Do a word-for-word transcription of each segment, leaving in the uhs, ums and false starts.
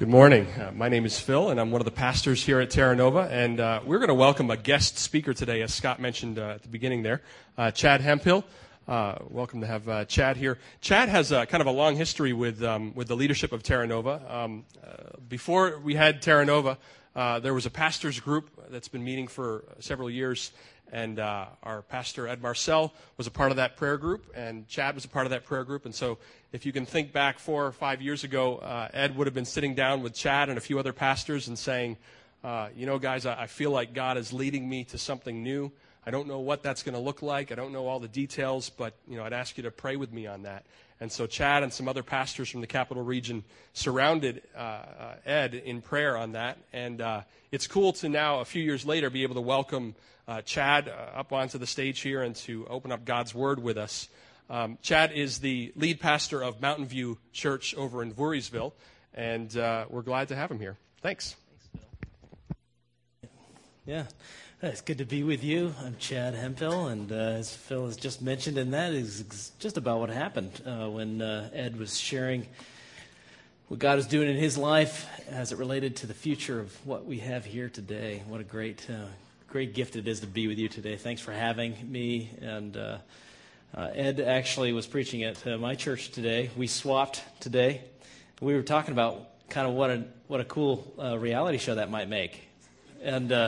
Good morning. Uh, my name is Phil, and I'm one of the pastors here at Terra Nova, and uh, we're going to welcome a guest speaker today, as Scott mentioned uh, at the beginning there, uh, Chad Hemphill. Uh, welcome to have uh, Chad here. Chad has uh, kind of a long history with um, with the leadership of Terra Nova. Um, uh, before we had Terra Nova, uh, there was a pastors group that's been meeting for several years, and uh, our pastor, Ed Marcel, was a part of that prayer group, and Chad was a part of that prayer group. And so if you can think back four or five years ago, uh, Ed would have been sitting down with Chad and a few other pastors and saying, uh, you know, guys, I, I feel like God is leading me to something new. I don't know what that's going to look like. I don't know all the details, but, you know, I'd ask you to pray with me on that. And so Chad and some other pastors from the Capital Region surrounded uh, uh, Ed in prayer on that. And uh, it's cool to now, a few years later, be able to welcome uh, Chad uh, up onto the stage here and to open up God's Word with us. Um, Chad is the lead pastor of Mountain View Church over in Voorheesville, and uh, we're glad to have him here. Thanks. Thanks, Phil. Yeah. It's good to be with you. I'm Chad Hemphill, and uh, as Phil has just mentioned, and that is just about what happened uh, when uh, Ed was sharing what God is doing in his life as it related to the future of what we have here today. What a great, uh, great gift it is to be with you today. Thanks for having me. And uh, uh, Ed actually was preaching at uh, my church today. We swapped today. We were talking about kind of what a what a cool uh, reality show that might make, and. Uh,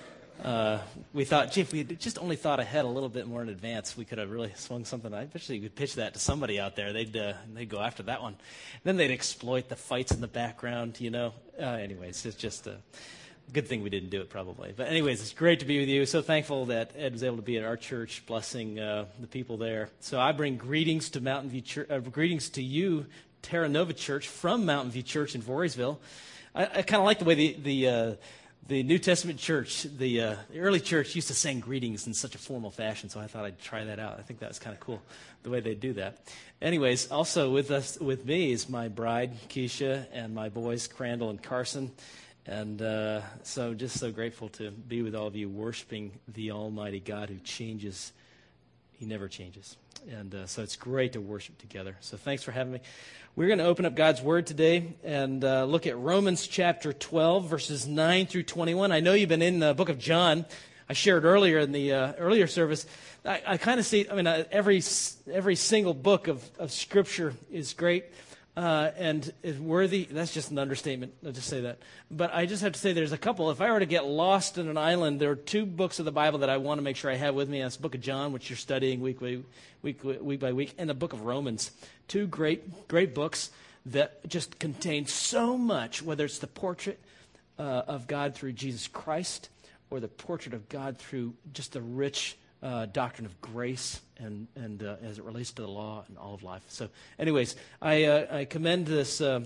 Uh, we thought, gee, if we had just only thought ahead a little bit more in advance, we could have really swung something. I bet you could pitch that to somebody out there. They'd uh, they'd go after that one. Then they'd exploit the fights in the background, you know. Uh, anyways, it's just a good thing we didn't do it probably. But anyways, it's great to be with you. So thankful that Ed was able to be at our church, blessing uh, the people there. So I bring greetings to Mountain View Church, uh, greetings to you, Terra Nova Church, from Mountain View Church in Voorheesville. I, I kind of like the way the the uh, The New Testament church, the, uh, the early church, used to sing greetings in such a formal fashion, so I thought I'd try that out. I think that's kind of cool, the way they do that. Anyways, also with us, with me is my bride, Keisha, and my boys, Crandall and Carson. And uh, so just so grateful to be with all of you, worshiping the Almighty God who changes. He never changes. And uh, so it's great to worship together. So thanks for having me. We're going to open up God's Word today and uh, look at Romans chapter twelve, verses nine through twenty-one. I know you've been in the book of John. I shared earlier in the uh, earlier service. I, I kind of see, I mean, uh, every every single book of, of Scripture is great uh, and is worthy. That's just an understatement. I'll just say that. But I just have to say there's a couple. If I were to get lost in an island, there are two books of the Bible that I want to make sure I have with me. That's the book of John, which you're studying week by week, week by week, and the book of Romans. Two great, great books that just contain so much, whether it's the portrait uh, of God through Jesus Christ or the portrait of God through just the rich uh, doctrine of grace and, and uh, as it relates to the law and all of life. So anyways, I, uh, I commend this uh,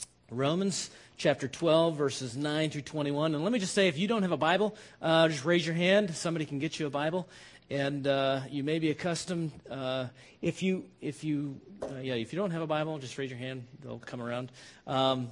Romans chapter twelve, verses nine through twenty-one. And let me just say, if you don't have a Bible, uh, just raise your hand. Somebody can get you a Bible. And uh, you may be accustomed, uh, if you, if you, uh, yeah, if you don't have a Bible, just raise your hand. They'll come around. Um,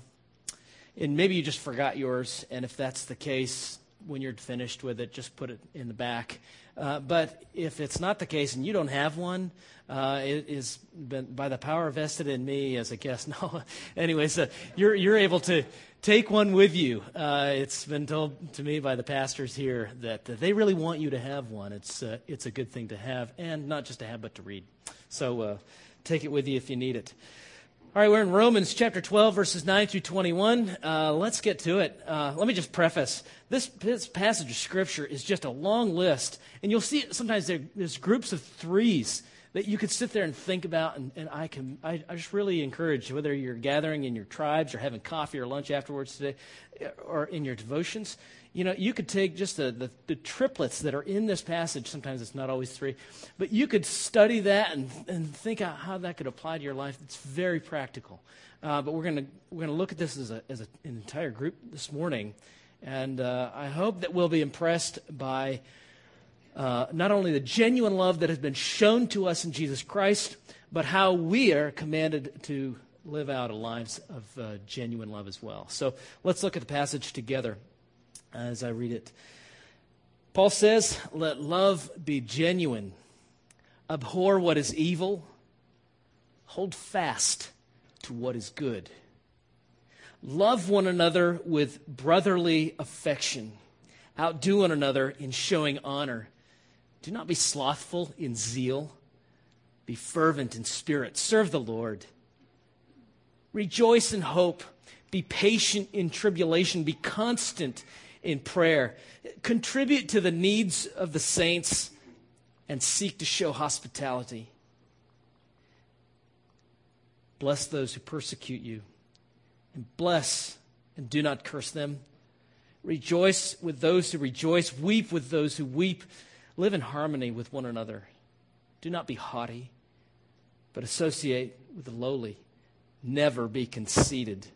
and maybe you just forgot yours. And if that's the case, when you're finished with it, just put it in the back. Uh, but if it's not the case and you don't have one, uh, it is been by the power vested in me as a guest. No, anyways, uh, you're you're able to take one with you. Uh, it's been told to me by the pastors here that uh, they really want you to have one. It's uh, it's a good thing to have, and not just to have, but to read. So uh, take it with you if you need it. All right, we're in Romans chapter twelve, verses nine through twenty-one. Uh, let's get to it. Uh, let me just preface. This, this passage of Scripture is just a long list, and you'll see sometimes there, there's groups of threes that you could sit there and think about, and, and I can I, I just really encourage, whether you're gathering in your tribes or having coffee or lunch afterwards today, or in your devotions, you know, you could take just the, the, the triplets that are in this passage. Sometimes it's not always three, but you could study that and, and think out how that could apply to your life. It's very practical. Uh, but we're gonna we're gonna look at this as a as a, an entire group this morning, and uh, I hope that we'll be impressed by Uh, not only the genuine love that has been shown to us in Jesus Christ, but how we are commanded to live out a lives of uh, genuine love as well. So let's look at the passage together as I read it. Paul says, "Let love be genuine. Abhor what is evil. Hold fast to what is good. Love one another with brotherly affection. Outdo one another in showing honor. Do not be slothful in zeal. Be fervent in spirit. Serve the Lord. Rejoice in hope. Be patient in tribulation. Be constant in prayer. Contribute to the needs of the saints and seek to show hospitality. Bless those who persecute you, and bless and do not curse them. Rejoice with those who rejoice. Weep with those who weep. Live in harmony with one another. Do not be haughty, but associate with the lowly. Never be conceited.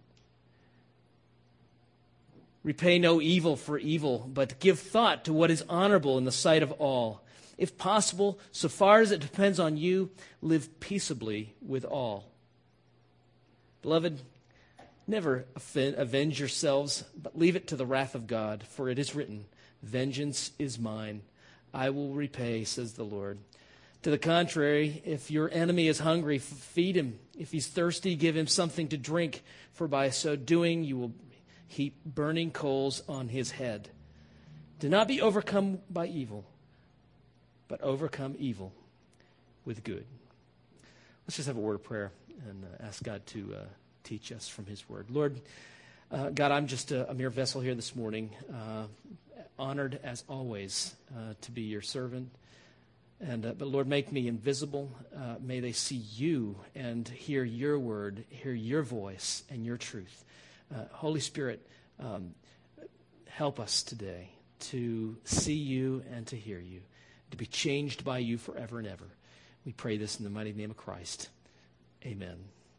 Repay no evil for evil, but give thought to what is honorable in the sight of all. If possible, so far as it depends on you, live peaceably with all. Beloved, never avenge yourselves, but leave it to the wrath of God, for it is written, vengeance is mine, I will repay, says the Lord. To the contrary, if your enemy is hungry, feed him. If he's thirsty, give him something to drink, for by so doing you will heap burning coals on his head. Do not be overcome by evil, but overcome evil with good. Let's just have a word of prayer and uh, ask God to uh, teach us from his word. Lord, uh, God, I'm just a, a mere vessel here this morning, uh, honored as always uh, to be your servant. And uh, but Lord, make me invisible. Uh, may they see you and hear your word, hear your voice and your truth. Uh, Holy Spirit, um, help us today to see you and to hear you, to be changed by you forever and ever. We pray this in the mighty name of Christ. Amen.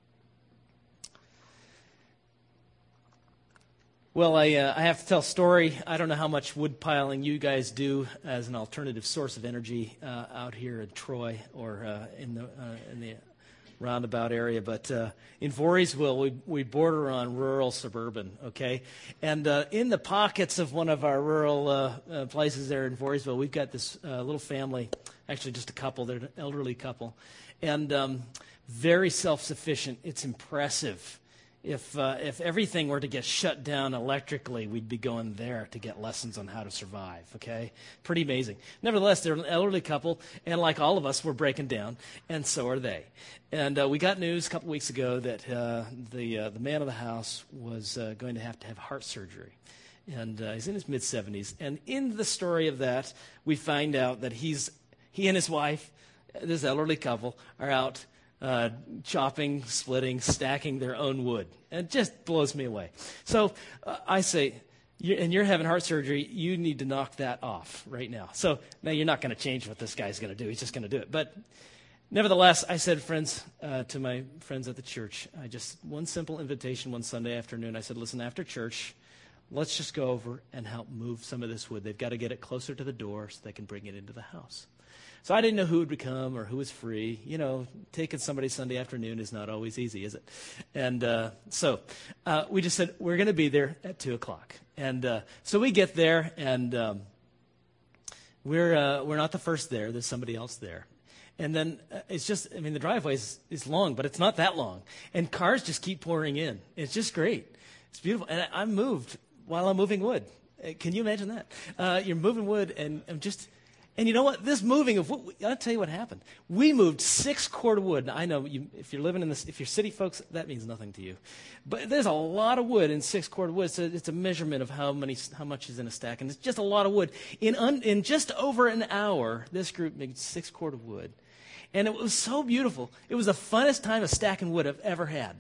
Well, I, uh, I have to tell a story. I don't know how much wood piling you guys do as an alternative source of energy uh, out here in Troy or uh, in the uh, in the roundabout area, but uh, in Voorheesville, we, we border on rural suburban, okay? And uh, in the pockets of one of our rural uh, uh, places there in Voorheesville, we've got this uh, little family, actually just a couple, they're an elderly couple, and um, very self-sufficient. It's impressive. If uh, if everything were to get shut down electrically, we'd be going there to get lessons on how to survive, okay? Pretty amazing. Nevertheless, they're an elderly couple, and like all of us, we're breaking down, and so are they. And uh, we got news a couple weeks ago that uh, the uh, the man of the house was uh, going to have to have heart surgery. And uh, he's in his mid-seventies. And in the story of that, we find out that he's he and his wife, this elderly couple, are out Uh, chopping, splitting, stacking their own wood. And it just blows me away. So uh, I say, you're, and you're having heart surgery, you need to knock that off right now. So now you're not going to change what this guy's going to do. He's just going to do it. But nevertheless, I said, friends, uh, to my friends at the church, I just, one simple invitation one Sunday afternoon, I said, listen, after church, let's just go over and help move some of this wood. They've got to get it closer to the door so they can bring it into the house. So I didn't know who would come or who was free. You know, taking somebody Sunday afternoon is not always easy, is it? And uh, so uh, we just said, we're going to be there at two o'clock. And uh, so we get there, and um, we're uh, we're not the first there. There's somebody else there. And then uh, it's just, I mean, the driveway is, is long, but it's not that long. And cars just keep pouring in. It's just great. It's beautiful. And I, I'm moved while I'm moving wood. Uh, can you imagine that? Uh, you're moving wood, and I'm just... And you know what? This moving of wood, I'll tell you what happened. We moved six cord of wood. Now, I know you, if you're living in this, if you're city folks, that means nothing to you. But there's a lot of wood in six cord of wood. So it's a measurement of how many, how much is in a stack, and it's just a lot of wood. In un, in just over an hour, this group made six cord of wood, and it was so beautiful. It was the funnest time of stacking wood I've ever had.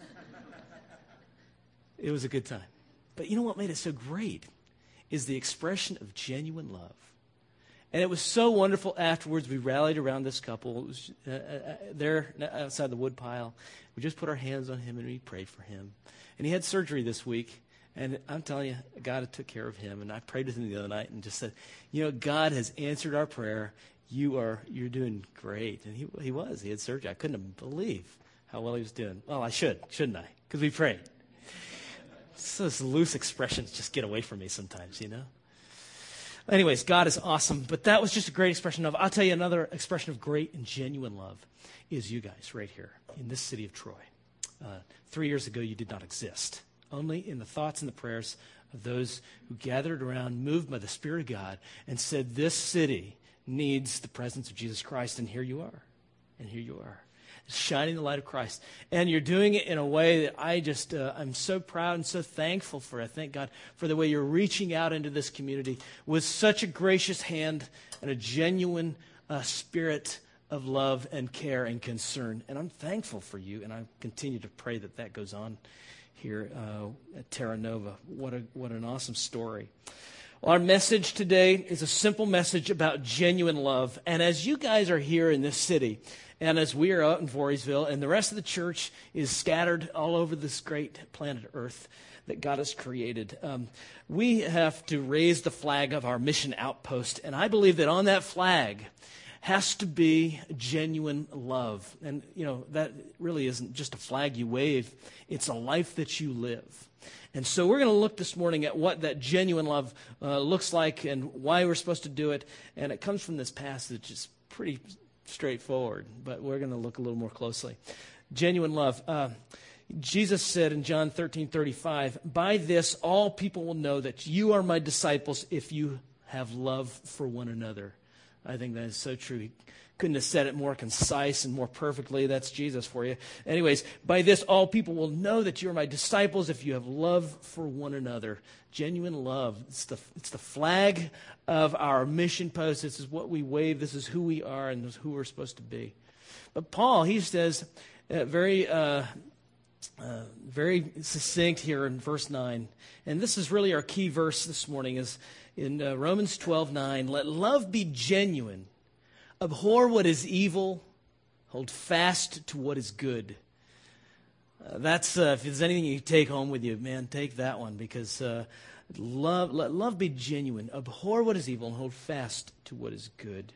It was a good time. But you know what made it so great is the expression of genuine love. And it was so wonderful afterwards. We rallied around this couple. It was uh, uh, there outside the wood pile. We just put our hands on him and we prayed for him. And he had surgery this week. And I'm telling you, God took care of him. And I prayed with him the other night and just said, you know, God has answered our prayer. You are, you're doing great. And he he was. He had surgery. I couldn't believe how well he was doing. Well, I should, shouldn't I? Because we prayed. So those loose expressions just get away from me sometimes, you know. Anyways, God is awesome, but that was just a great expression of, I'll tell you another expression of great and genuine love is you guys right here in this city of Troy. Uh, three years ago, you did not exist. Only in the thoughts and the prayers of those who gathered around, moved by the Spirit of God, and said, this city needs the presence of Jesus Christ, and here you are. And here you are, shining the light of Christ. And you're doing it in a way that I just, uh, I'm so proud and so thankful for. I thank God for the way you're reaching out into this community with such a gracious hand and a genuine uh, spirit of love and care and concern. And I'm thankful for you, and I continue to pray that that goes on here uh, at Terra Nova. What a what an awesome story. Well, our message today is a simple message about genuine love. And as you guys are here in this city, and as we are out in Voorheesville, and the rest of the church is scattered all over this great planet Earth that God has created, um, we have to raise the flag of our mission outpost. And I believe that on that flag has to be genuine love. And, you know, that really isn't just a flag you wave. It's a life that you live. And so we're going to look this morning at what that genuine love uh, looks like and why we're supposed to do it. And it comes from this passage. It's pretty straightforward, but we're going to look a little more closely. Genuine love. Uh, Jesus said in John thirteen thirty-five, by this all people will know that you are my disciples if you have love for one another. I think that is so true. He couldn't have said it more concise and more perfectly. That's Jesus for you. Anyways, by this all people will know that you're my disciples if you have love for one another. Genuine love. It's the, it's the flag of our mission post. This is what we wave. This is who we are and this is who we're supposed to be. But Paul, he says uh, very, uh, uh, very succinct here in verse nine. And this is really our key verse this morning is in uh, Romans twelve nine, let love be genuine. Abhor what is evil. Hold fast to what is good. Uh, that's uh, if there's anything you take home with you, man, take that one because uh, love let love be genuine. Abhor what is evil and hold fast to what is good.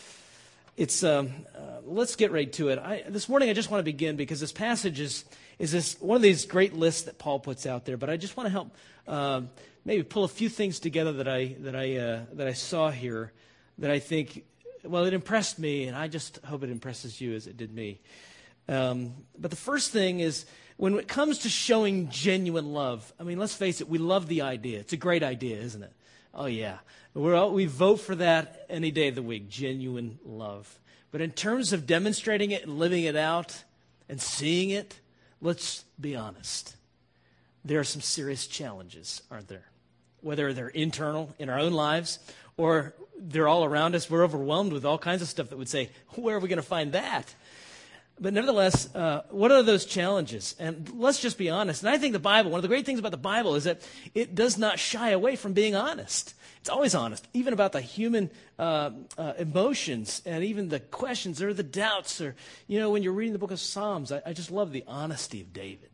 It's um, uh, let's get right to it. I, this morning I just want to begin because this passage is is this one of these great lists that Paul puts out there. But I just want to help uh, maybe pull a few things together that I that I uh, that I saw here that I think. Well, it impressed me, and I just hope it impresses you as it did me. Um, but the first thing is, when it comes to showing genuine love, I mean, let's face it, we love the idea. It's a great idea, isn't it? Oh, yeah. We're all, we vote for that any day of the week, genuine love. But in terms of demonstrating it and living it out and seeing it, let's be honest. There are some serious challenges, aren't there? Whether they're internal in our own lives or they're all around us. We're overwhelmed with all kinds of stuff that would say, where are we going to find that? But nevertheless, uh, what are those challenges? And let's just be honest. And I think the Bible, one of the great things about the Bible is that it does not shy away from being honest. It's always honest, even about the human uh, uh, emotions and even the questions or the doubts. Or, you know, when you're reading the book of Psalms, I, I just love the honesty of David.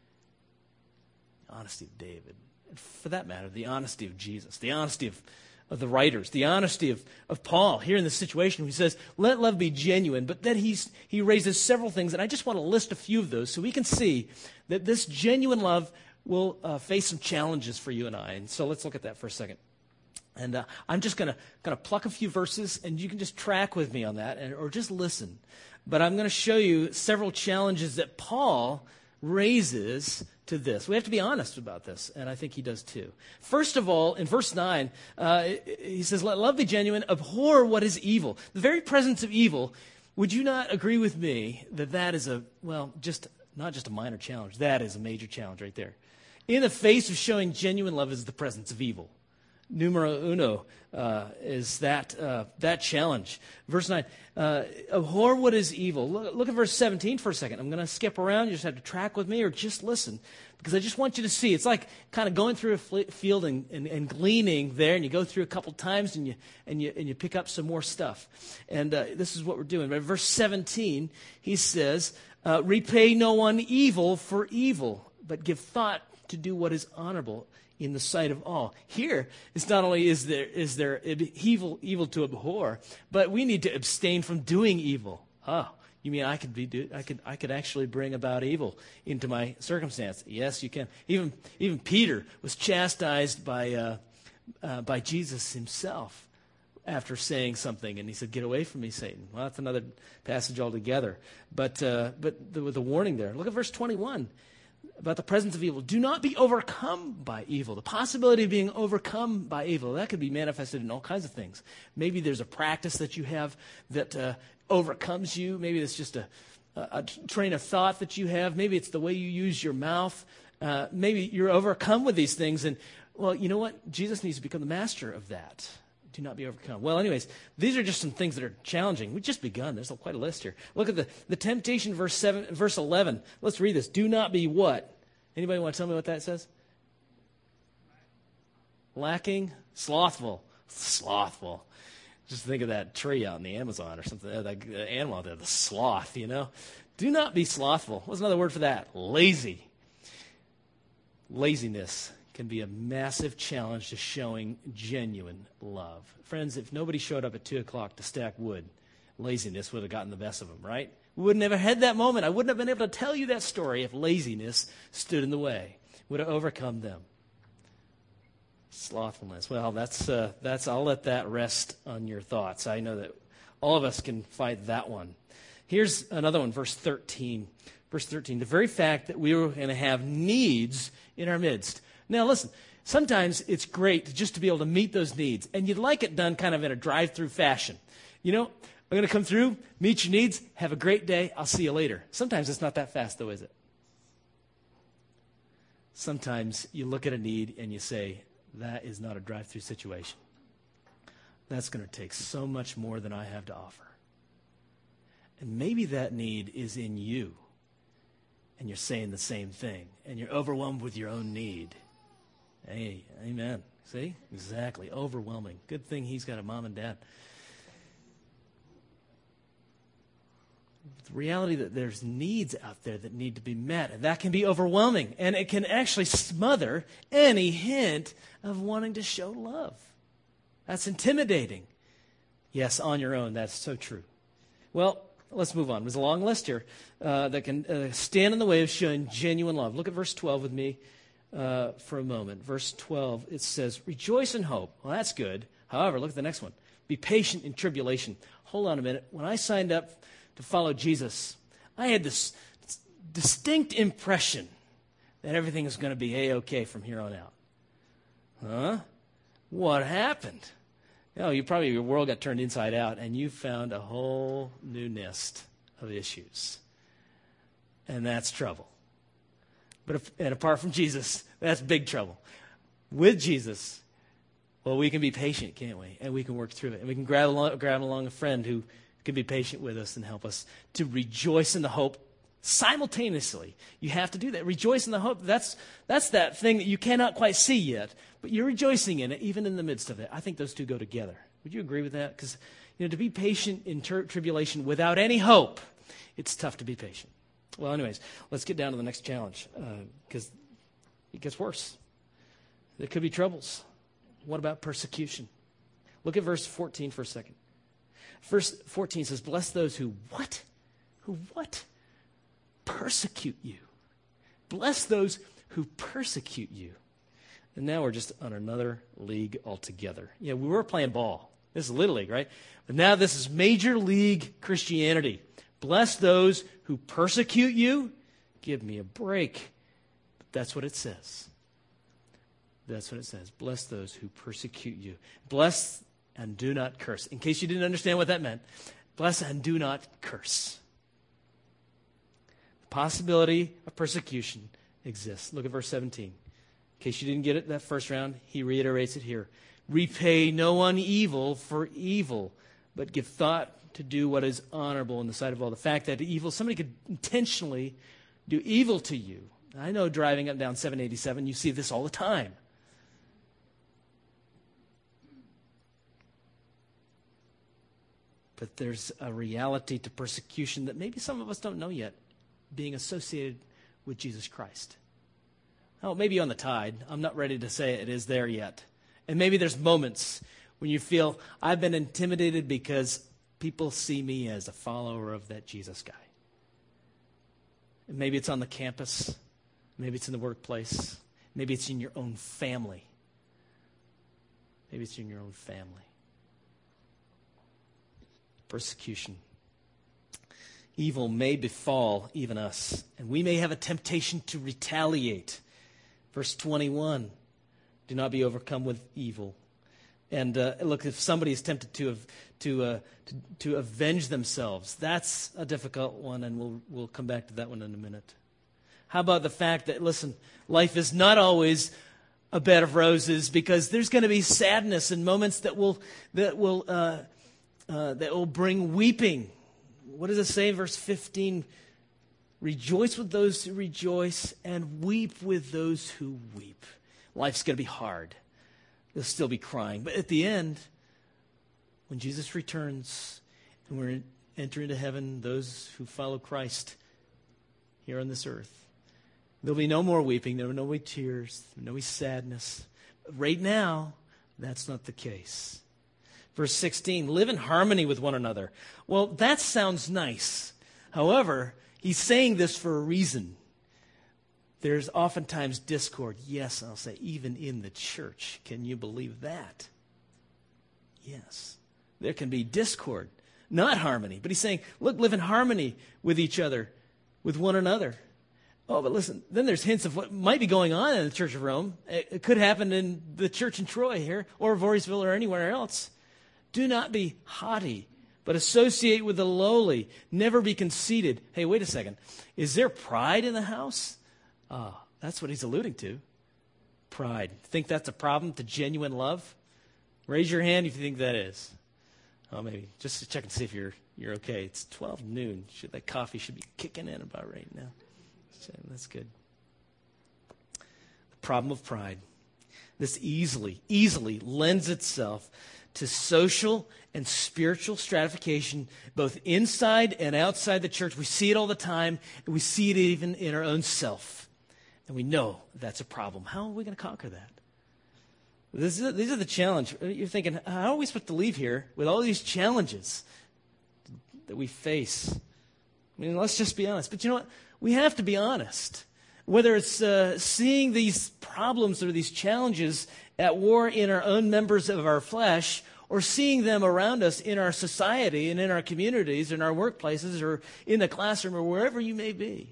Honesty of David. And for that matter, the honesty of Jesus, the honesty of of the writers, the honesty of, of Paul here in this situation. He says, let love be genuine. But then he's, he raises several things, and I just want to list a few of those so we can see that this genuine love will uh, face some challenges for you and I. And so let's look at that for a second. And uh, I'm just going to kind of pluck a few verses, and you can just track with me on that and, or just listen. But I'm going to show you several challenges that Paul raises to this. We have to be honest about this, and I think he does too. First of all, in verse nine, uh, he says, let love be genuine, abhor what is evil. The very presence of evil, would you not agree with me that that is a, well, just not just a minor challenge, that is a major challenge right there. In the face of showing genuine love is the presence of evil. Numero uno uh, is that uh, that challenge. Verse nine, uh, abhor what is evil. Look, look at verse seventeen for a second. I'm going to skip around. You just have to track with me or just listen because I just want you to see. It's like kind of going through a fl- field and, and, and gleaning there, and you go through a couple times and you and you and you pick up some more stuff. And uh, this is what we're doing. But verse seventeen, he says, uh, repay no one evil for evil, but give thought to do what is honorable in the sight of all. Here, it's not only is there is there evil evil to abhor, but we need to abstain from doing evil. Oh, you mean I could be do, I could I could actually bring about evil into my circumstance? Yes, you can. Even even Peter was chastised by uh, uh, by Jesus himself. after saying something, and he said, "Get away from me, Satan." Well, that's another passage altogether. But uh, but the, with the warning there. Look at verse twenty-one about the presence of evil. Do not be overcome by evil. The possibility of being overcome by evil, that could be manifested in all kinds of things. Maybe there's a practice that you have that uh, overcomes you. Maybe it's just a, a, a train of thought that you have. Maybe it's the way you use your mouth. Uh, maybe you're overcome with these things. And, well, you know what? Jesus needs to become the master of that. Do not be overcome. Well, anyways, these are just some things that are challenging. We've just begun. There's quite a list here. Look at the, the temptation, verse seven, verse eleven. Let's read this. Do not be what? Anybody want to tell me what that says? Lacking, slothful, slothful. Just think of that tree out in the Amazon or something. That animal out there, the sloth. You know. Do not be slothful. What's another word for that? Lazy. Laziness can be a massive challenge to showing genuine love. Friends, if nobody showed up at two o'clock to stack wood, laziness would have gotten the best of them, right? We would never had that moment. I wouldn't have been able to tell you that story if laziness stood in the way. Would have overcome them. Slothfulness. Well, that's, uh, that's, I'll let that rest on your thoughts. I know that all of us can fight that one. Here's another one, verse thirteen. Verse thirteen, the very fact that we were going to have needs in our midst. Now, listen, sometimes it's great just to be able to meet those needs, and you'd like it done kind of in a drive-through fashion. You know, I'm going to come through, meet your needs, have a great day, I'll see you later. Sometimes it's not that fast, though, is it? Sometimes you look at a need and you say, that is not a drive-through situation. That's going to take so much more than I have to offer. And maybe that need is in you, and you're saying the same thing, and you're overwhelmed with your own need. Hey, amen. See? Exactly. Overwhelming. Good thing he's got a mom and dad. The reality that there's needs out there that need to be met, and that can be overwhelming, and it can actually smother any hint of wanting to show love. That's intimidating. Yes, on your own, that's so true. Well, let's move on. There's a long list here uh, that can uh, stand in the way of showing genuine love. Look at verse twelve with me uh, for a moment. Verse twelve, it says, rejoice in hope. Well, that's good. However, look at the next one. Be patient in tribulation. Hold on a minute. When I signed up to follow Jesus, I had this distinct impression that everything is going to be A-okay from here on out. Huh? What happened? You know, you probably, your world got turned inside out, and you found a whole new nest of issues. And that's trouble. But if, and apart from Jesus, that's big trouble. With Jesus, well, we can be patient, can't we? And we can work through it. And we can grab along, grab along a friend who can be patient with us and help us to rejoice in the hope simultaneously. You have to do that. Rejoice in the hope. That's, that's that thing that you cannot quite see yet, but you're rejoicing in it, even in the midst of it. I think those two go together. Would you agree with that? Because, you know, to be patient in ter- tribulation without any hope, it's tough to be patient. Well, anyways, let's get down to the next challenge, because uh, it gets worse. There could be troubles. What about persecution? Look at verse fourteen for a second. Verse fourteen says, bless those who what? Who what? Persecute you. Bless those who persecute you. And now we're just on another league altogether. Yeah, we were playing ball. This is Little League, right? But now this is Major League Christianity. Bless those who persecute you. Give me a break. But that's what it says. That's what it says. Bless those who persecute you. Bless and do not curse. In case you didn't understand what that meant, bless and do not curse. The possibility of persecution exists. Look at verse seventeen. In case you didn't get it that first round, he reiterates it here. Repay no one evil for evil, but give thought to do what is honorable in the sight of all. The fact that evil, somebody could intentionally do evil to you. I know driving up and down seven eighty-seven, you see this all the time. But there's a reality to persecution that maybe some of us don't know yet, being associated with Jesus Christ. Oh, maybe on the tide. I'm not ready to say it is there yet. And maybe there's moments when you feel, I've been intimidated because people see me as a follower of that Jesus guy. And maybe it's on the campus. Maybe it's in the workplace. Maybe it's in your own family. Maybe it's in your own family. persecution. Evil may befall even us, and we may have a temptation to retaliate. Verse twenty-one, do not be overcome with evil. And uh, look, if somebody is tempted to to, uh, to to avenge themselves, that's a difficult one, and we'll we'll come back to that one in a minute. How about the fact that, listen, life is not always a bed of roses, because there's going to be sadness and moments that will that will uh, uh, that will bring weeping. What does it say in verse fifteen? Rejoice with those who rejoice and weep with those who weep. Life's going to be hard. You'll still be crying. But at the end, when Jesus returns and we're enter into heaven, those who follow Christ here on this earth, there'll be no more weeping. There will no more tears. There will no more sadness. But right now, that's not the case. Verse sixteen, live in harmony with one another. Well, that sounds nice. However, he's saying this for a reason. There's oftentimes discord. Yes, I'll say, even in the church. Can you believe that? Yes. There can be discord, not harmony. But he's saying, look, live in harmony with each other, with one another. Oh, but listen, then there's hints of what might be going on in the Church of Rome. It, it could happen in the church in Troy here, or Voorheesville, or anywhere else. Do not be haughty, but associate with the lowly. Never be conceited. Hey, wait a second. Is there pride in the house? Ah, that's what he's alluding to. Pride. Think that's a problem to genuine love? Raise your hand if you think that is. Oh, maybe. Just to check and see if you're you're okay. It's twelve noon. Should, that coffee should be kicking in about right now. So that's good. The problem of pride. This easily, easily lends itself to social and spiritual stratification, both inside and outside the church. We see it all the time, and we see it even in our own self. And we know that's a problem. How are we going to conquer that? This is, these are the challenge. You're thinking, how are we supposed to leave here with all these challenges that we face? I mean, let's just be honest. But you know what? We have to be honest. Whether it's uh, seeing these problems or these challenges at war in our own members of our flesh, or seeing them around us in our society and in our communities, in our workplaces, or in the classroom, or wherever you may be.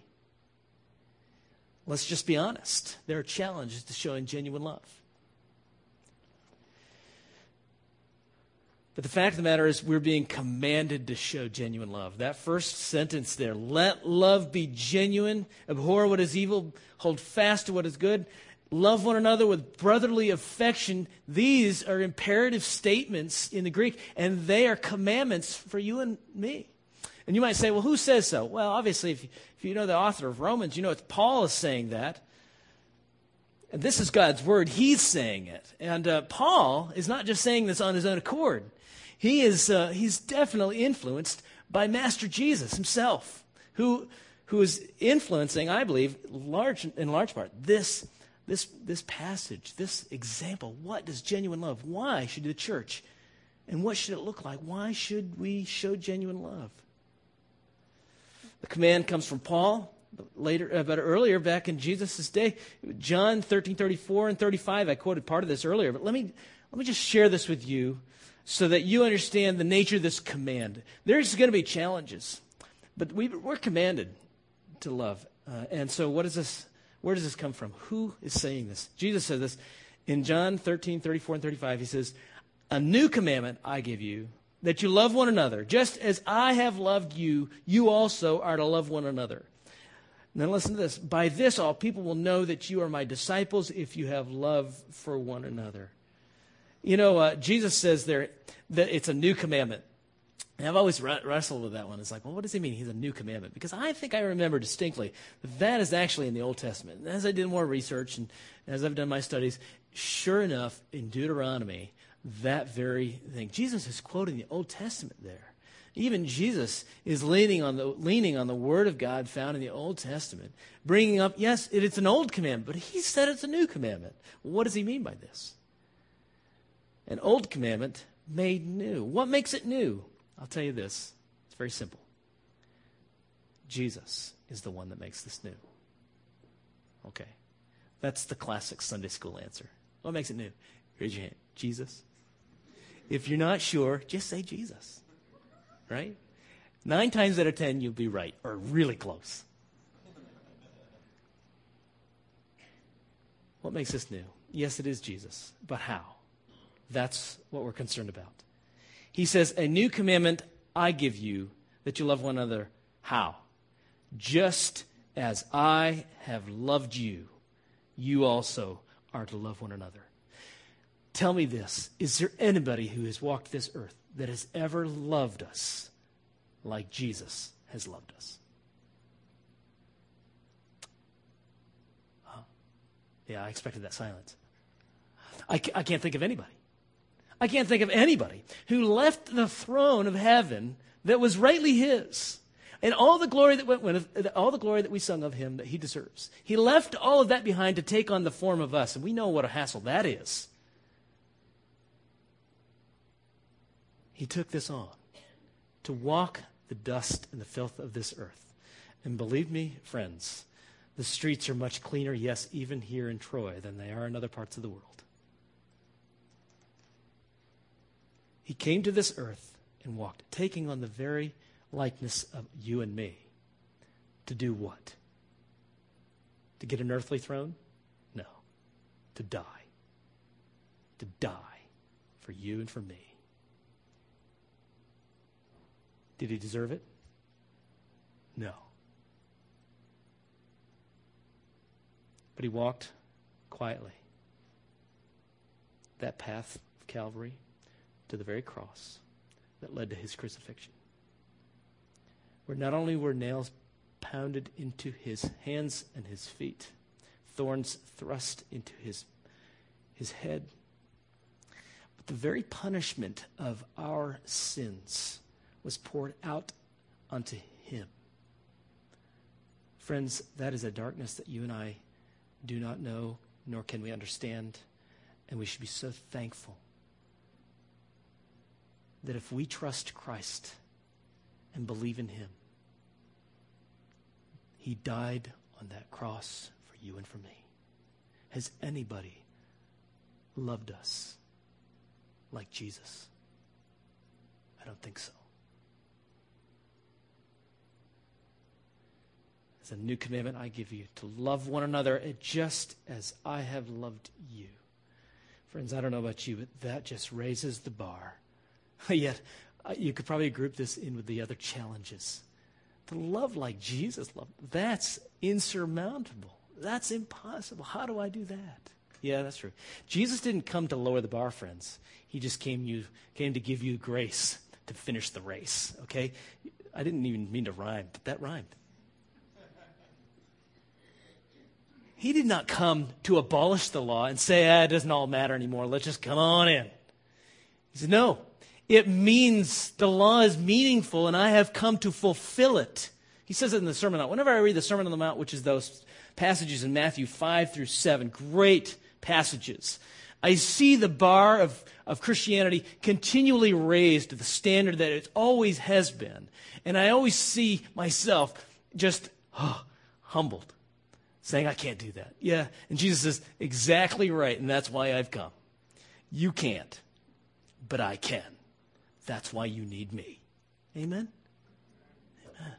Let's just be honest. There are challenges to showing genuine love. But the fact of the matter is, we're being commanded to show genuine love. That first sentence there, let love be genuine, abhor what is evil, hold fast to what is good, love one another with brotherly affection. These are imperative statements in the Greek, and they are commandments for you and me. And you might say, well, who says so? Well, obviously, if you, if you know the author of Romans, you know it's Paul is saying that. And this is God's word. He's saying it. And uh, Paul is not just saying this on his own accord. He is uh, he's definitely influenced by Master Jesus himself, who who is influencing, I believe, large in large part, this this this passage, this example. What does genuine love? Why should the church? And what should it look like? Why should we show genuine love? The command comes from Paul. Later, uh, but earlier, back in Jesus' day, John thirteen thirty-four and thirty-five. I quoted part of this earlier, but let me let me just share this with you, so that you understand the nature of this command. There's going to be challenges, but we, we're commanded to love. Uh, and so what is this? Where does this come from? Who is saying this? Jesus said this in John thirteen thirty-four and thirty-five. He says, a new commandment I give you, that you love one another. Just as I have loved you, you also are to love one another. And then listen to this. By this all people will know that you are my disciples if you have love for one another. You know, uh, Jesus says there that it's a new commandment. And I've always wrestled with that one. It's like, well, what does he mean he's a new commandment? Because I think I remember distinctly that that is actually in the Old Testament. And as I did more research and as I've done my studies, sure enough, in Deuteronomy, that very thing. Jesus is quoting the Old Testament there. Even Jesus is leaning on the leaning on the Word of God found in the Old Testament, bringing up, yes, it, it's an old commandment, but he said it's a new commandment. What does he mean by this? An old commandment made new. What makes it new? I'll tell you this. It's very simple. Jesus is the one that makes this new. Okay. That's the classic Sunday school answer. What makes it new? Raise your hand. Jesus. If you're not sure, just say Jesus. right? Nine times out of ten, you'll be right, or really close. What makes this new? Yes, it is Jesus, but how? That's what we're concerned about. He says, a new commandment I give you, that you love one another. How? Just as I have loved you, you also are to love one another. Tell me this, is there anybody who has walked this earth that has ever loved us like Jesus has loved us? Huh? Yeah, I expected that silence. I, ca- I can't think of anybody. I can't think of anybody who left the throne of heaven that was rightly his, and all the glory that went with all the glory that we sung of him that he deserves. He left all of that behind to take on the form of us, and we know what a hassle that is. He took this on to walk the dust and the filth of this earth. And believe me, friends, the streets are much cleaner, yes, even here in Troy, than they are in other parts of the world. He came to this earth and walked, taking on the very likeness of you and me. To do what? To get an earthly throne? No. To die. To die for you and for me. Did he deserve it? No. But he walked quietly that path of Calvary to the very cross that led to his crucifixion, where not only were nails pounded into his hands and his feet, thorns thrust into his, his head, but the very punishment of our sins was poured out onto him. Friends, that is a darkness that you and I do not know, nor can we understand, and we should be so thankful that if we trust Christ and believe in him, he died on that cross for you and for me. Has anybody loved us like Jesus? I don't think so. As a new commandment I give you, to love one another just as I have loved you. Friends, I don't know about you, but that just raises the bar. Yet, uh, you could probably group this in with the other challenges. To love like Jesus loved, that's insurmountable. That's impossible. How do I do that? Yeah, that's true. Jesus didn't come to lower the bar, friends. He just came, you, came to give you grace to finish the race, okay? I didn't even mean to rhyme, but that rhymed. He did not come to abolish the law and say, ah, it doesn't all matter anymore. Let's just come on in. He said, no. It means the law is meaningful, and I have come to fulfill it. He says it in the Sermon on the Mount. Whenever I read the Sermon on the Mount, which is those passages in Matthew five through seven, great passages, I see the bar of, of Christianity continually raised to the standard that it always has been. And I always see myself just oh, humbled, saying, I can't do that. Yeah, and Jesus says, exactly right, and that's why I've come. You can't, but I can. That's why you need me. Amen? Amen.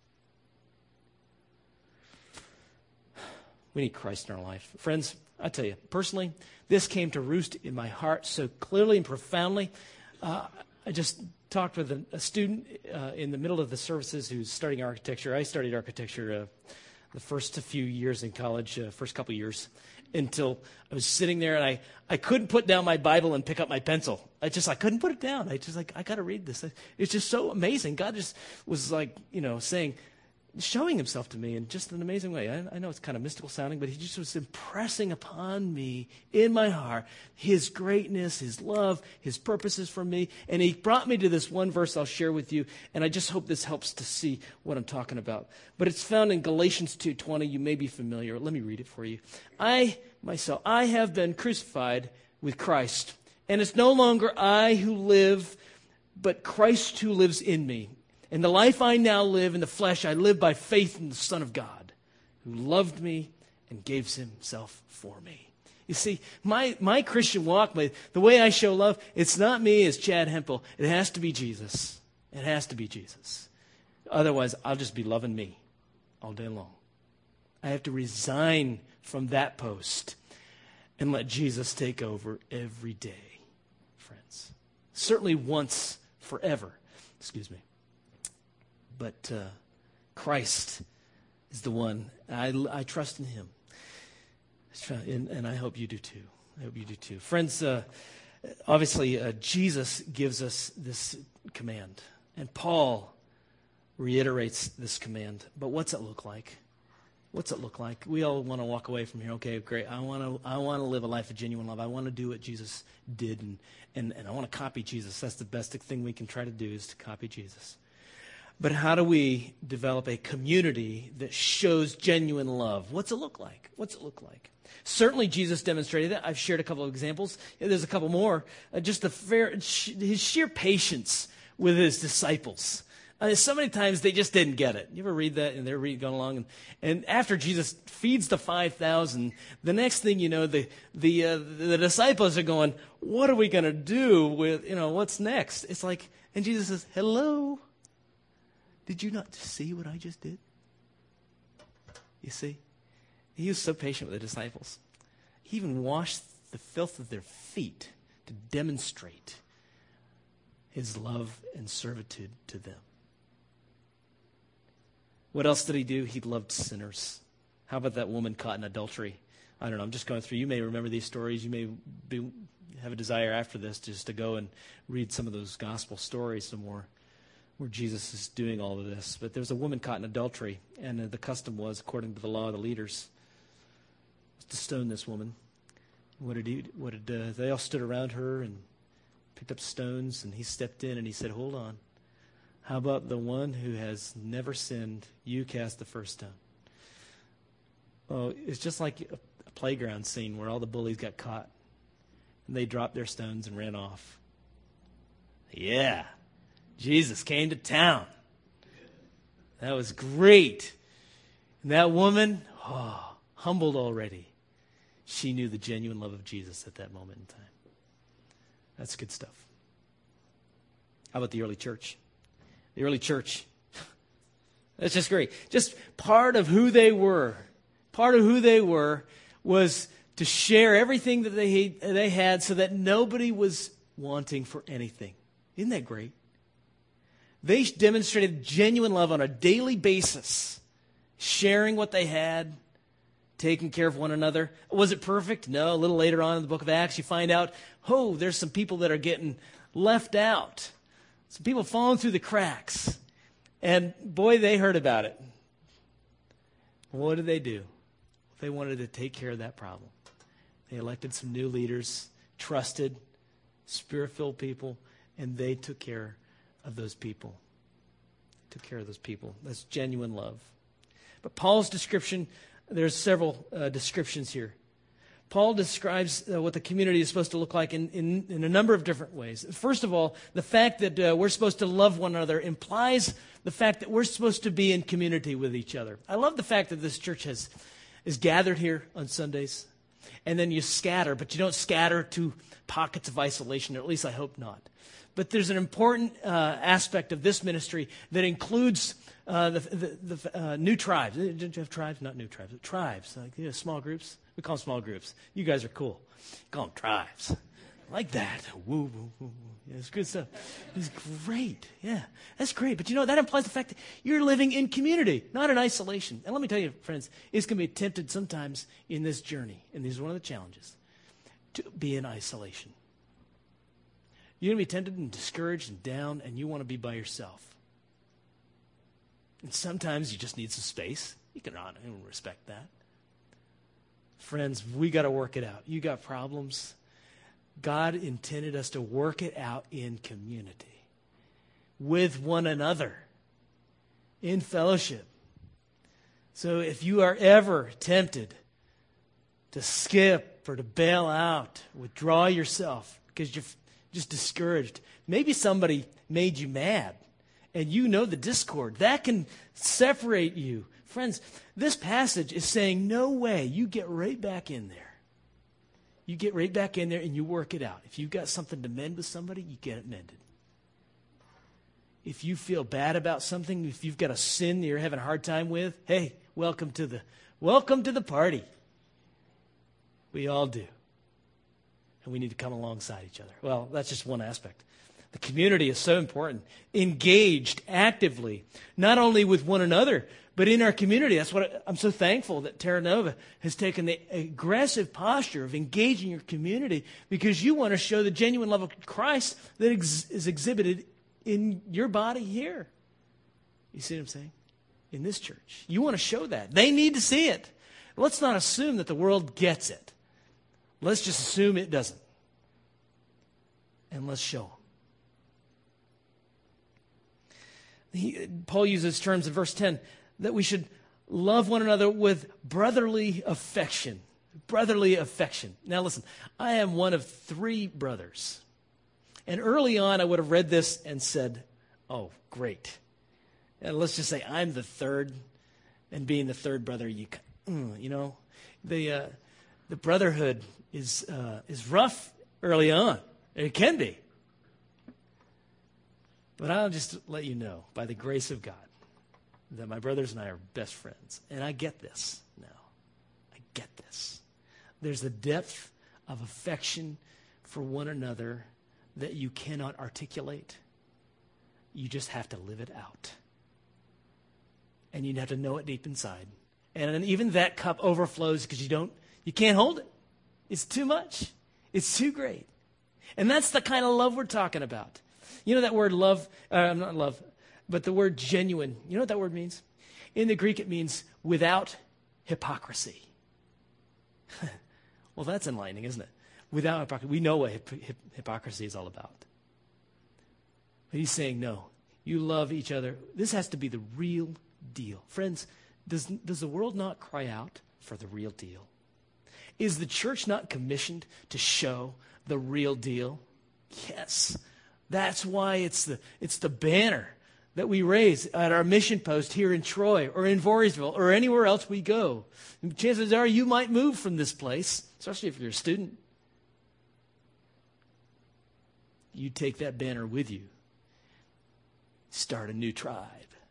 We need Christ in our life. Friends, I tell you, personally, this came to roost in my heart so clearly and profoundly. Uh, I just talked with a, a student uh, in the middle of the services who's studying architecture. I studied architecture uh, the first few years in college, uh, first couple years, until I was sitting there and I, I couldn't put down my Bible and pick up my pencil. I just, I couldn't put it down. I just like, I got to read this. It's just so amazing. God just was like, you know, saying, showing himself to me in just an amazing way. I, I know it's kind of mystical sounding, but he just was impressing upon me in my heart his greatness, his love, his purposes for me. And he brought me to this one verse I'll share with you, and I just hope this helps to see what I'm talking about. But it's found in Galatians two twenty. You may be familiar. Let me read it for you. I, myself, I have been crucified with Christ, and it's no longer I who live, but Christ who lives in me. And the life I now live in the flesh, I live by faith in the Son of God, who loved me and gave himself for me. You see, my, my Christian walk, my, the way I show love, it's not me, it's Chad Hempel. It has to be Jesus. It has to be Jesus. Otherwise, I'll just be loving me all day long. I have to resign from that post and let Jesus take over every day, friends. Certainly once, forever. Excuse me. But uh, Christ is the one. I, I trust in him. And, and I hope you do too. I hope you do too. Friends, uh, obviously, uh, Jesus gives us this command. And Paul reiterates this command. But what's it look like? What's it look like? We all want to walk away from here. Okay, great. I want to. I want to live a life of genuine love. I want to do what Jesus did, and, and and I want to copy Jesus. That's the best thing we can try to do is to copy Jesus. But how do we develop a community that shows genuine love? What's it look like? What's it look like? Certainly, Jesus demonstrated that. I've shared a couple of examples. There's a couple more. Uh, just the fair, his sheer patience with his disciples. Uh, so many times they just didn't get it. You ever read that and they're reading, going along, and, and after Jesus feeds the five thousand, the next thing you know, the the uh, the disciples are going, "What are we going to do with, you know, what's next?" It's like, and Jesus says, "Hello, did you not see what I just did?" You see, he was so patient with the disciples. He even washed the filth of their feet to demonstrate his love and servitude to them. What else did he do? He loved sinners. How about that woman caught in adultery? I don't know. I'm just going through. You may remember these stories. You may be, have a desire after this just to go and read some of those gospel stories some more where Jesus is doing all of this. But there was a woman caught in adultery, and uh, the custom was, according to the law of the leaders, was to stone this woman. What did he? What did uh, they all stood around her and picked up stones, and he stepped in and he said, "Hold on. How about the one who has never sinned? You cast the first stone." Oh, it's just like a, a playground scene where all the bullies got caught. And they dropped their stones and ran off. Yeah, Jesus came to town. That was great. And that woman, oh, humbled already. She knew the genuine love of Jesus at that moment in time. That's good stuff. How about the early church? The early church. That's just great. Just part of who they were, part of who they were was to share everything that they they had so that nobody was wanting for anything. Isn't that great? They demonstrated genuine love on a daily basis, sharing what they had, taking care of one another. Was it perfect? No. A little later on in the book of Acts, you find out, oh, there's some people that are getting left out. Some people falling through the cracks. And boy, they heard about it. What did they do? They wanted to take care of that problem. They elected some new leaders, trusted, spirit-filled people, and they took care of those people. Took care of those people. That's genuine love. But Paul's description, there's several uh, descriptions here. Paul describes uh, what the community is supposed to look like in, in, in a number of different ways. First of all, the fact that uh, we're supposed to love one another implies the fact that we're supposed to be in community with each other. I love the fact that this church has is gathered here on Sundays, and then you scatter, but you don't scatter to pockets of isolation, or at least I hope not. But there's an important uh, aspect of this ministry that includes uh, the, the, the uh, new tribes. Did you have tribes? Not new tribes, but tribes, like you know, small groups. We call them small groups. You guys are cool. Call them tribes. Like that. Woo, woo, woo, woo. Yeah, it's good stuff. It's great. Yeah, that's great. But you know, that implies the fact that you're living in community, not in isolation. And let me tell you, friends, it's going to be tempted sometimes in this journey, and this is one of the challenges, to be in isolation. You're going to be tempted and discouraged and down, and you want to be by yourself. And sometimes you just need some space. You can honor and respect that. Friends, we got to work it out. You got problems. God intended us to work it out in community, with one another, in fellowship. So if you are ever tempted to skip or to bail out, withdraw yourself because you're just discouraged, maybe somebody made you mad and you know the discord, that can separate you. Friends, this passage is saying, no way, you get right back in there. You get right back in there and you work it out. If you've got something to mend with somebody, you get it mended. If you feel bad about something, if you've got a sin that you're having a hard time with, hey, welcome to the welcome to the party. We all do. And we need to come alongside each other. Well, that's just one aspect. The community is so important. Engaged actively, not only with one another, but in our community. That's what I, I'm so thankful that Terra Nova has taken the aggressive posture of engaging your community, because you want to show the genuine love of Christ that ex- is exhibited in your body here. You see what I'm saying? In this church. You want to show that. They need to see it. Let's not assume that the world gets it. Let's just assume it doesn't. And let's show them. He, Paul uses terms in verse ten that we should love one another with brotherly affection. Brotherly affection. Now listen, I am one of three brothers. And early on, I would have read this and said, oh, great. And let's just say I'm the third, and being the third brother, you, you know, the uh, the brotherhood is uh, is rough early on. It can be. But I'll just let you know, by the grace of God, that my brothers and I are best friends. And I get this now. I get this. There's a depth of affection for one another that you cannot articulate. You just have to live it out. And you have to know it deep inside. And then even that cup overflows because you don't, you can't hold it. It's too much. It's too great. And that's the kind of love we're talking about. You know that word love, uh, not love, but the word genuine. You know what that word means? In the Greek, it means without hypocrisy. Well, that's enlightening, isn't it? Without hypocrisy. We know what hip- hip- hypocrisy is all about. But he's saying, no, you love each other. This has to be the real deal. Friends, does, does the world not cry out for the real deal? Is the church not commissioned to show the real deal? Yes. That's why it's the, it's the banner that we raise at our mission post here in Troy or in Voorheesville or anywhere else we go. And chances are you might move from this place, especially if you're a student. You take that banner with you. Start a new tribe.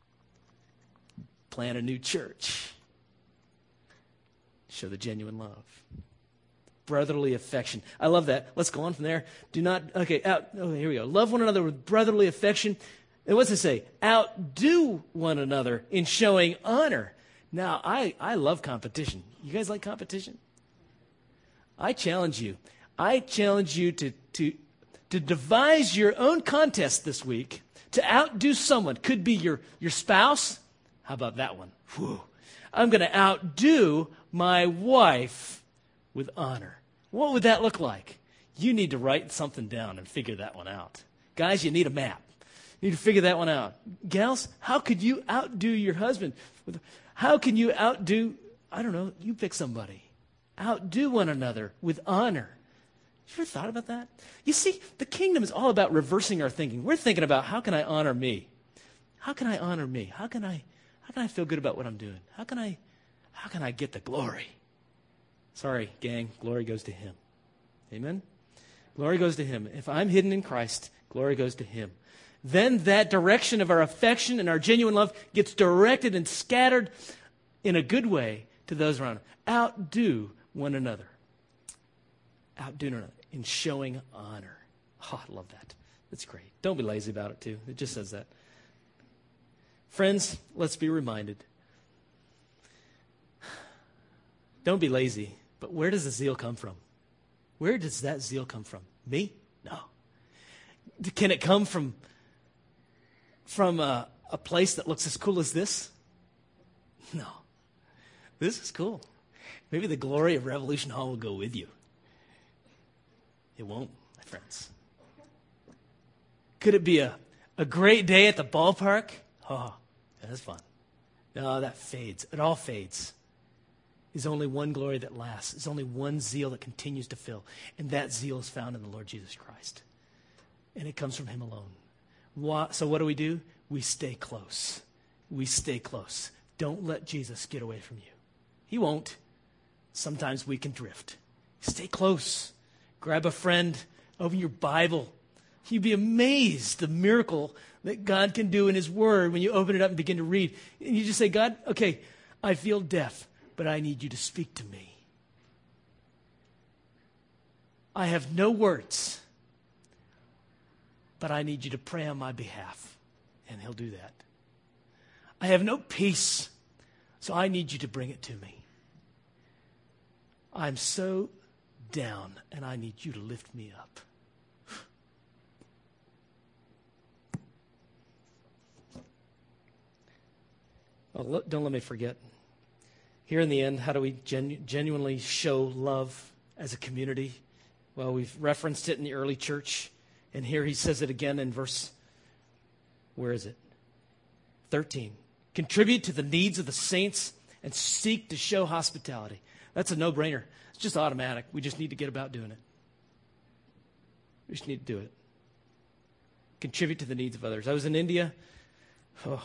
Plant a new church. Show the genuine love. Brotherly affection. I love that. Let's go on from there. Do not, okay, out, oh, here we go. Love one another with brotherly affection. And what's it say? Outdo one another in showing honor. Now, I, I love competition. You guys like competition? I challenge you. I challenge you to, to, to devise your own contest this week to outdo someone. Could be your, your spouse. How about that one? Whew. I'm going to outdo my wife with honor. What would that look like? You need to write something down and figure that one out. Guys, you need a map. You need to figure that one out. Gals, how could you outdo your husband? How can you outdo, I don't know, you pick somebody. Outdo one another with honor. You ever thought about that? You see, the kingdom is all about reversing our thinking. We're thinking about, how can I honor me? How can I honor me? How can I, how can I feel good about what I'm doing? How can I, how can I get the glory? Sorry, gang, glory goes to him. Amen? Glory goes to him. If I'm hidden in Christ, glory goes to him. Then that direction of our affection and our genuine love gets directed and scattered in a good way to those around us. Outdo one another. Outdo one another in showing honor. Oh, I love that. That's great. Don't be lazy about it, too. It just says that. Friends, let's be reminded. Don't be lazy, but where does the zeal come from? Where does that zeal come from? Me? No. Can it come from, from a, a place that looks as cool as this? No. This is cool. Maybe the glory of Revolution Hall will go with you. It won't, my friends. Could it be a, a great day at the ballpark? Oh, that's fun. No, that fades. It all fades. There's only one glory that lasts. There's only one zeal that continues to fill. And that zeal is found in the Lord Jesus Christ. And it comes from him alone. So what do we do? We stay close. We stay close. Don't let Jesus get away from you. He won't. Sometimes we can drift. Stay close. Grab a friend. Open your Bible. You'd be amazed the miracle that God can do in his word when you open it up and begin to read. And you just say, God, okay, I feel deaf, but I need you to speak to me. I have no words, but I need you to pray on my behalf. And he'll do that. I have no peace, so I need you to bring it to me. I'm so down, and I need you to lift me up. Well, look, don't let me forget. Here in the end, how do we genu- genuinely show love as a community? Well, we've referenced it in the early church, and here he says it again in verse, where is it? thirteen. Contribute to the needs of the saints and seek to show hospitality. That's a no-brainer. It's just automatic. We just need to get about doing it. We just need to do it. Contribute to the needs of others. I was in India oh,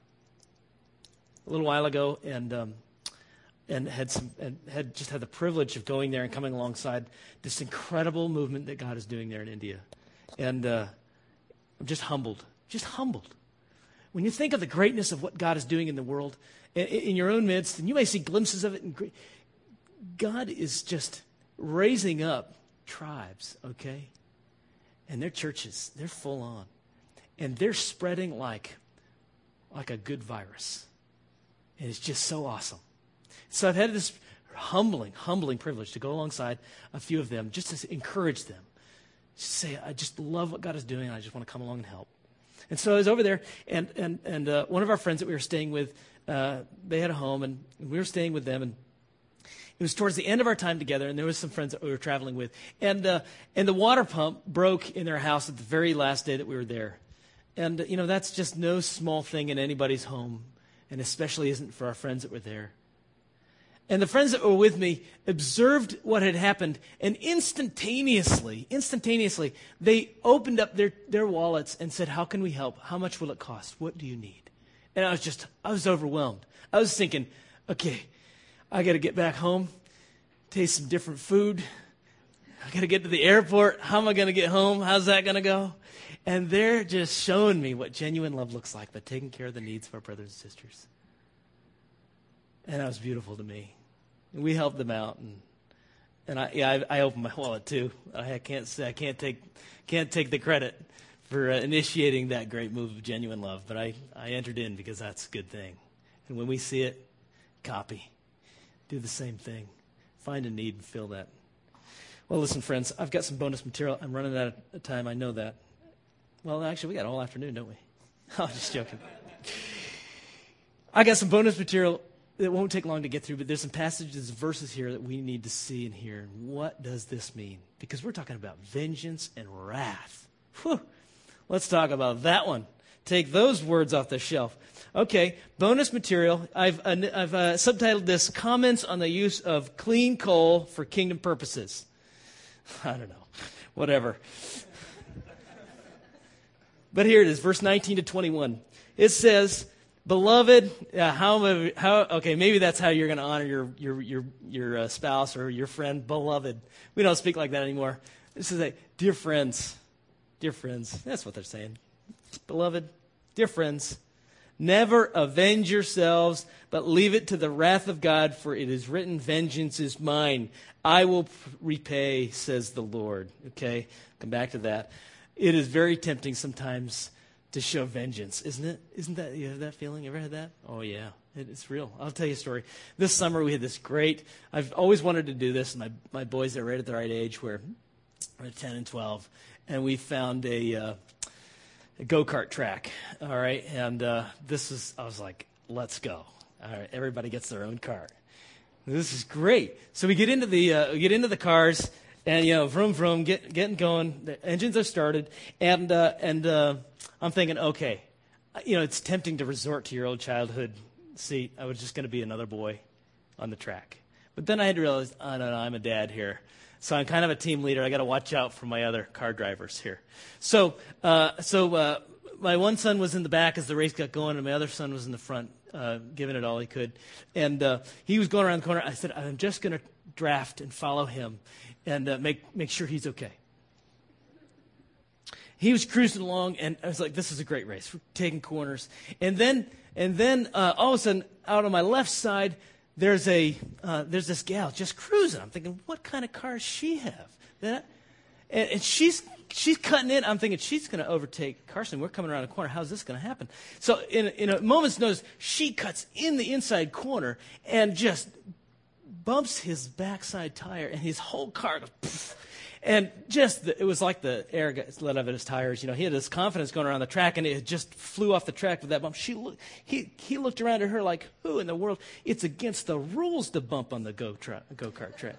a little while ago, and um, and had some and had just had the privilege of going there and coming alongside this incredible movement that God is doing there in India, and uh, I'm just humbled, just humbled. When you think of the greatness of what God is doing in the world, in, in your own midst, and you may see glimpses of it, in, God is just raising up tribes, okay? And their churches, they're full on. And they're spreading like, like a good virus. And it's just so awesome. So I've had this humbling, humbling privilege to go alongside a few of them, just to encourage them. Just say, I just love what God is doing, and I just want to come along and help. And so I was over there, and and and uh, one of our friends that we were staying with, uh, they had a home, and we were staying with them, and it was towards the end of our time together, and there was some friends that we were traveling with, and uh, and the water pump broke in their house at the very last day that we were there, and uh, you know that's just no small thing in anybody's home, and especially isn't for our friends that were there. And the friends that were with me observed what had happened, and instantaneously, instantaneously, they opened up their, their wallets and said, how can we help? How much will it cost? What do you need? And I was just, I was overwhelmed. I was thinking, okay, I got to get back home, taste some different food. I got to get to the airport. How am I going to get home? How's that going to go? And they're just showing me what genuine love looks like by taking care of the needs of our brothers and sisters. And that was beautiful to me. And we helped them out, and and I yeah I, I opened my wallet too. I can't say I can't take can't take the credit for uh, initiating that great move of genuine love, but I, I entered in because that's a good thing. And when we see it, copy, do the same thing, find a need and fill that. Well, listen, friends, I've got some bonus material. I'm running out of time. I know that. Well, actually, we got all afternoon, don't we? I'm just joking. I got some bonus material. It won't take long to get through, but there's some passages, verses here that we need to see and hear. What does this mean? Because we're talking about vengeance and wrath. Whew. Let's talk about that one. Take those words off the shelf. Okay, bonus material. I've, uh, I've uh, subtitled this, Comments on the Use of Clean Coal for Kingdom Purposes. I don't know. Whatever. But here it is, verse nineteen to twenty-one. It says, Beloved, uh, how, how, okay, maybe that's how you're going to honor your your your, your uh, spouse or your friend, beloved. We don't speak like that anymore. This is like, dear friends, dear friends. That's what they're saying. Beloved, dear friends, never avenge yourselves, but leave it to the wrath of God, for it is written, vengeance is mine. I will repay, says the Lord. Okay, come back to that. It is very tempting sometimes to show vengeance, isn't it? Isn't that, you have that feeling? You ever had that? Oh, yeah. It, it's real. I'll tell you a story. This summer we had this great, I've always wanted to do this. My my boys are right at the right age where we're ten and twelve. And we found a, uh, a go-kart track. All right. And uh, this is, I was like, let's go. All right. Everybody gets their own car. This is great. So we get into the, uh, we get into the cars and, you know, vroom, vroom, get, getting going. The engines are started. And, uh, and, uh, I'm thinking, okay, you know, it's tempting to resort to your old childhood seat. I was just going to be another boy on the track. But then I had to realize, oh, no, no, I'm a dad here. So I'm kind of a team leader. I got to watch out for my other car drivers here. So uh, so uh, my one son was in the back as the race got going, and my other son was in the front, uh, giving it all he could. And uh, he was going around the corner. I said, I'm just going to draft and follow him and uh, make make sure he's okay. he was cruising along, and I was like, this is a great race. We're taking corners. And then, and then uh, all of a sudden, out on my left side, there's a uh, there's this gal just cruising. I'm thinking, what kind of car does she have? That, and, and she's she's cutting in. I'm thinking, she's going to overtake Carson. We're coming around a corner. How's this going to happen? So in, in a moment's notice, she cuts in the inside corner and just bumps his backside tire, and his whole car goes poof. And just, the, it was like the air got let out of his tires. You know, he had this confidence going around the track, and it just flew off the track with that bump. She look, he, he looked around at her like, who in the world? It's against the rules to bump on the go tra- go-kart track.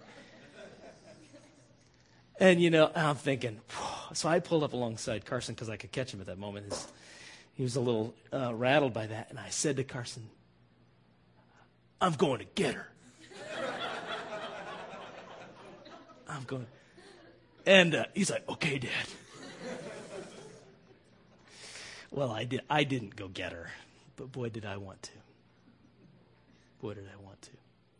And, you know, I'm thinking, whew. So I pulled up alongside Carson because I could catch him at that moment. His, he was a little uh, rattled by that. And I said to Carson, I'm going to get her. I'm going And uh, he's like, okay, Dad. Well, I, did, I didn't go get her, but boy, did I want to. Boy, did I want to.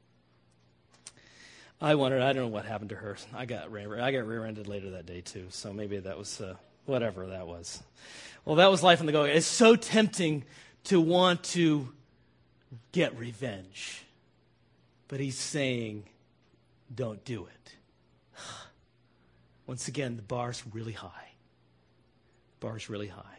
I wanted, I don't know what happened to her. I got rear, I got rear-ended later that day, too, so maybe that was uh, whatever that was. Well, that was life on the go. It's so tempting to want to get revenge, but he's saying, don't do it. Once again, the bar's really high. The bar's really high.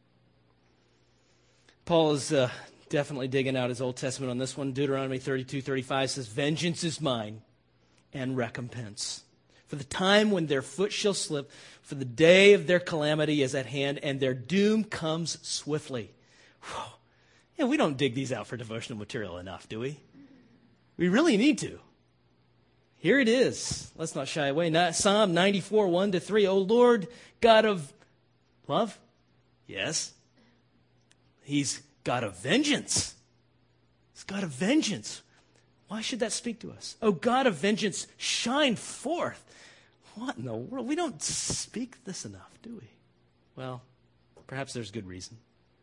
Paul is uh, definitely digging out his Old Testament on this one. Deuteronomy thirty-two thirty-five says, vengeance is mine and recompense. For the time when their foot shall slip, for the day of their calamity is at hand, and their doom comes swiftly. Whew. Yeah, we don't dig these out for devotional material enough, do we? We really need to. Here it is. Let's not shy away. Psalm ninety-four, one to three. O Lord, God of love? Yes. He's God of vengeance. He's God of vengeance. Why should that speak to us? O God of vengeance, shine forth. What in the world? We don't speak this enough, do we? Well, perhaps there's good reason.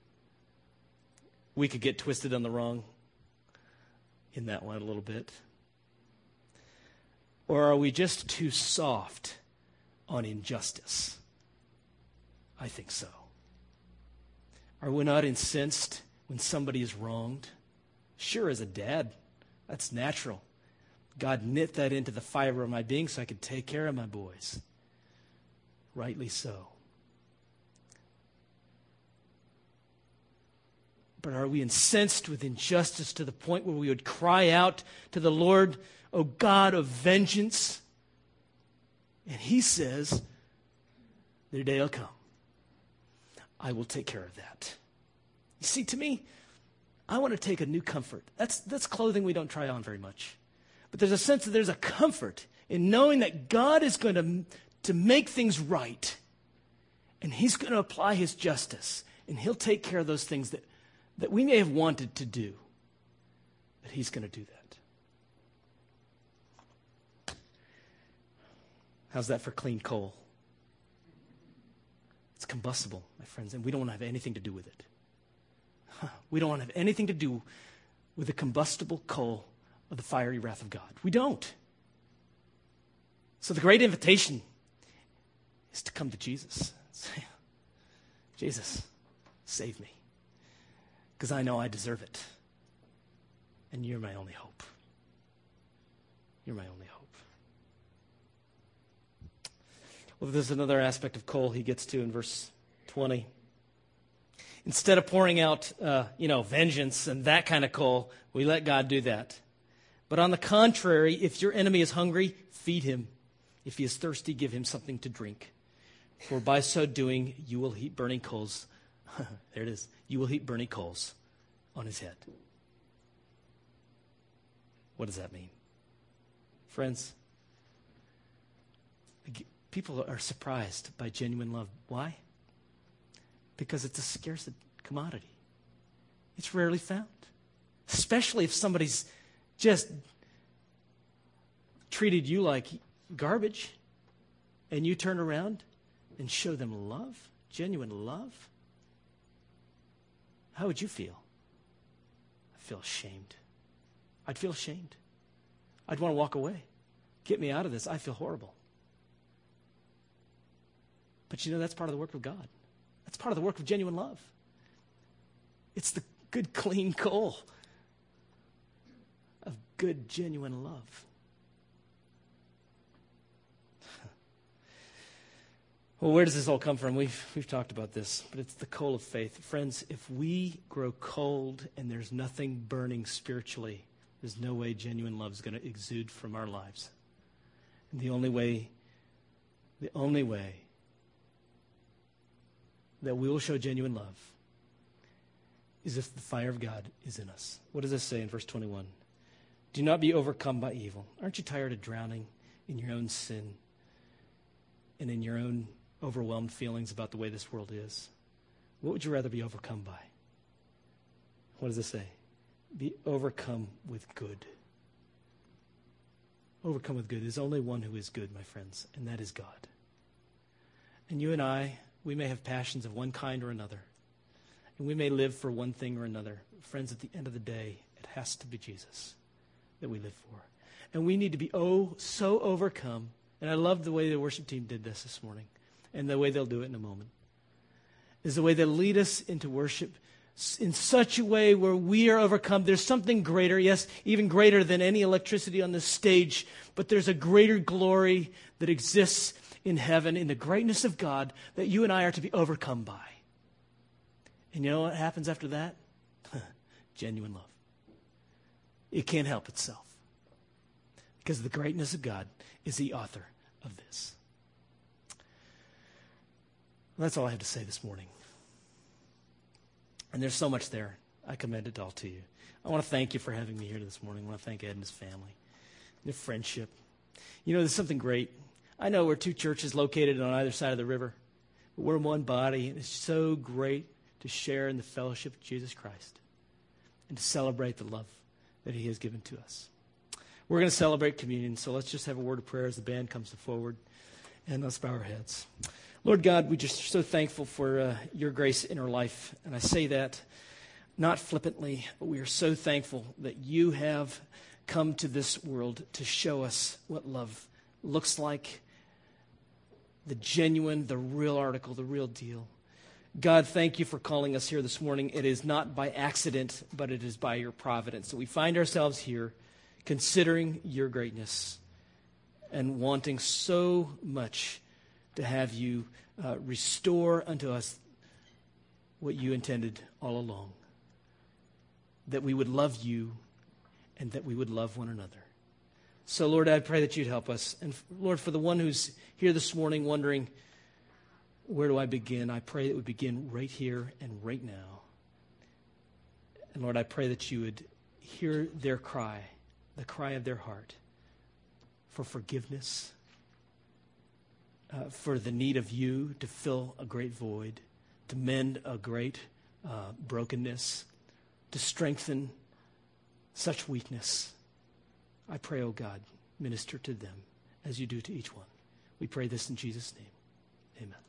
We could get twisted on the wrong in that one a little bit. Or are we just too soft on injustice? I think so. Are we not incensed when somebody is wronged? Sure, as a dad, that's natural. God knit that into the fiber of my being so I could take care of my boys. Rightly so. But are we incensed with injustice to the point where we would cry out to the Lord, O God of vengeance? And he says, their day will come. I will take care of that. You see, to me, I want to take a new comfort. That's, that's clothing we don't try on very much. But there's a sense that there's a comfort in knowing that God is going to, to make things right. And he's going to apply his justice. And he'll take care of those things that, that we may have wanted to do. But he's going to do that. How's that for clean coal? It's combustible, my friends, and we don't want to have anything to do with it. Huh. We don't want to have anything to do with the combustible coal of the fiery wrath of God. We don't. So the great invitation is to come to Jesus. Say, Jesus, save me, because I know I deserve it, and you're my only hope. You're my only hope. Well, there's another aspect of coal he gets to in verse twenty. Instead of pouring out, uh, you know, vengeance and that kind of coal, we let God do that. But on the contrary, if your enemy is hungry, feed him. If he is thirsty, give him something to drink. For by so doing, you will heap burning coals. There it is. You will heap burning coals on his head. What does that mean? Friends, people are surprised by genuine love. Why? Because it's a scarce commodity. It's rarely found. Especially if somebody's just treated you like garbage and you turn around and show them love, genuine love. How would you feel? I feel ashamed. I'd feel ashamed. I'd want to walk away. Get me out of this. I feel horrible. But you know, that's part of the work of God. That's part of the work of genuine love. It's the good, clean coal of good, genuine love. Well, where does this all come from? We've, we've talked about this, but it's the coal of faith. Friends, if we grow cold and there's nothing burning spiritually, there's no way genuine love is going to exude from our lives. And the only way, the only way that we will show genuine love is if the fire of God is in us. What does this say in verse twenty-one? Do not be overcome by evil. Aren't you tired of drowning in your own sin and in your own overwhelmed feelings about the way this world is? What would you rather be overcome by? What does it say? Be overcome with good. Overcome with good. There's only one who is good, my friends, and that is God. And you and I, we may have passions of one kind or another, and we may live for one thing or another. Friends, at the end of the day, it has to be Jesus that we live for. And we need to be oh so overcome. And I love the way the worship team did this this morning, and the way they'll do it in a moment, is the way they lead us into worship in such a way where we are overcome. There's something greater, yes, even greater than any electricity on this stage, but there's a greater glory that exists in heaven, in the greatness of God, that you and I are to be overcome by. And you know what happens after that? Genuine love. It can't help itself. Because the greatness of God is the author of this. Well, that's all I have to say this morning. And there's so much there. I commend it all to you. I want to thank you for having me here this morning. I want to thank Ed and his family, their friendship. You know, there's something great. I know we're two churches located on either side of the river, but we're one body, and it's so great to share in the fellowship of Jesus Christ and to celebrate the love that he has given to us. We're going to celebrate communion, so let's just have a word of prayer as the band comes forward, and let's bow our heads. Lord God, we're just so thankful for uh, your grace in our life, and I say that not flippantly, but we are so thankful that you have come to this world to show us what love looks like, the genuine, the real article, the real deal. God, thank you for calling us here this morning. It is not by accident, but it is by your providence. So we find ourselves here considering your greatness and wanting so much to have you uh, restore unto us what you intended all along, that we would love you and that we would love one another. So, Lord, I pray that you'd help us. And, Lord, for the one who's here this morning wondering, where do I begin? I pray that we begin right here and right now. And, Lord, I pray that you would hear their cry, the cry of their heart, for forgiveness, uh, for the need of you to fill a great void, to mend a great uh, brokenness, to strengthen such weakness. I pray, oh God, minister to them as you do to each one. We pray this in Jesus' name. Amen.